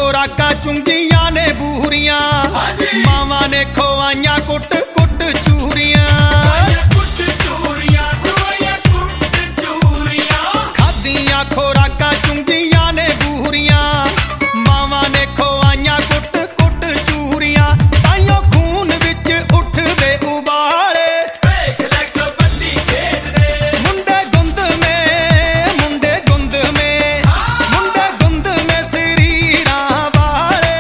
खुराकां चुंगियां ने बूरियां, मावां ने खोआइयां कुट कुट चूरियां। खादियां खुराकां चुंगियां ने बूरियां, मावां ने खोआइयां कुट कुट चूरियां। ताइयों खून विच उठदे उबाले, मुंडे गुंद में मुंडे गुंद में मुंडे गुंद में शरीरां वाले।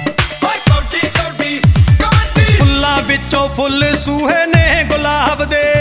फुल्लां विचों फुੱਲ सूहे ने गुलाब दे,